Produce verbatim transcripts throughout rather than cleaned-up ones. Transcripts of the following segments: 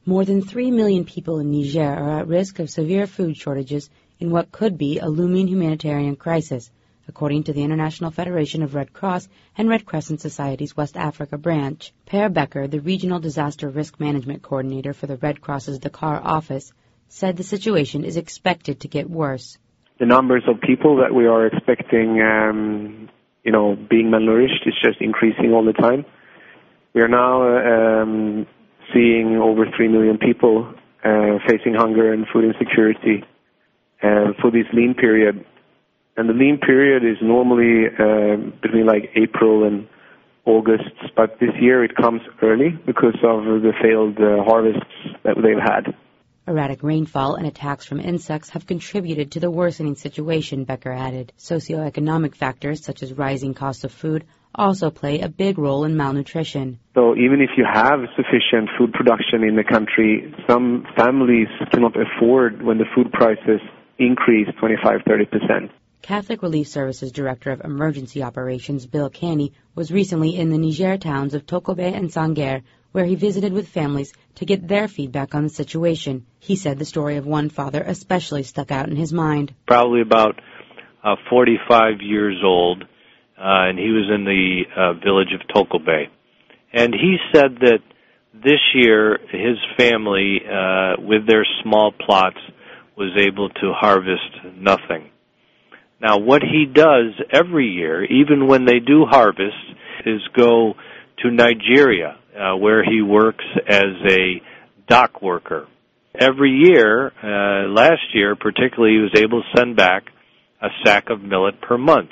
More than three million people in Niger are at risk of severe food shortages in what could be a looming humanitarian crisis, according to the International Federation of Red Cross and Red Crescent Society's West Africa branch. Per Becker, the Regional Disaster Risk Management Coordinator for the Red Cross's Dakar office, said the situation is expected to get worse. The numbers of people that we are expecting, um, you know, being malnourished is just increasing all the time. We are now um, seeing over three million people uh, facing hunger and food insecurity uh, for this lean period. And the lean period is normally uh, between like April and August, but this year it comes early because of the failed uh, harvests that they've had. Erratic rainfall and attacks from insects have contributed to the worsening situation, Becker added. Socioeconomic factors such as rising costs of food also play a big role in malnutrition. So even if you have sufficient food production in the country, some families cannot afford when the food prices increase twenty-five to thirty percent. Catholic Relief Services Director of Emergency Operations Bill Canny was recently in the Niger towns of Tokobe and Sanger, where he visited with families to get their feedback on the situation. He said the story of one father especially stuck out in his mind. Probably about uh, forty-five years old, uh, and he was in the uh, village of Tokobe. And he said that this year his family, uh, with their small plots, was able to harvest nothing. Now, what he does every year, even when they do harvest, is go to Nigeria, uh, where he works as a dock worker. Every year, uh, last year particularly, he was able to send back a sack of millet per month.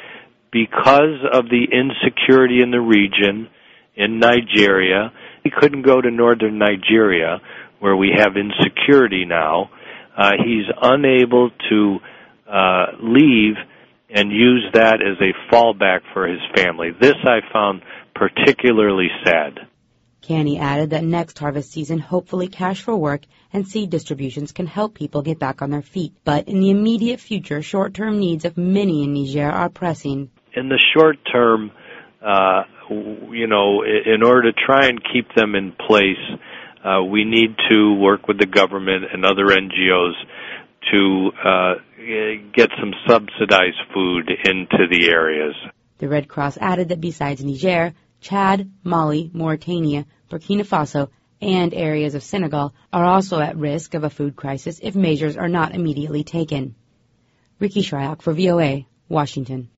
Because of the insecurity in the region, in Nigeria, he couldn't go to northern Nigeria, where we have insecurity now. Uh, he's unable to uh, leave and use that as a fallback for his family. This I found particularly sad. Canny added that next harvest season, hopefully cash for work and seed distributions can help people get back on their feet. But in the immediate future, short-term needs of many in Niger are pressing. In the short term, uh, you know, in order to try and keep them in place, uh, we need to work with the government and other N G Os to uh, get some subsidized food into the areas. The Red Cross added that besides Niger, Chad, Mali, Mauritania, Burkina Faso, and areas of Senegal are also at risk of a food crisis if measures are not immediately taken. Ricky Shryock for V O A, Washington.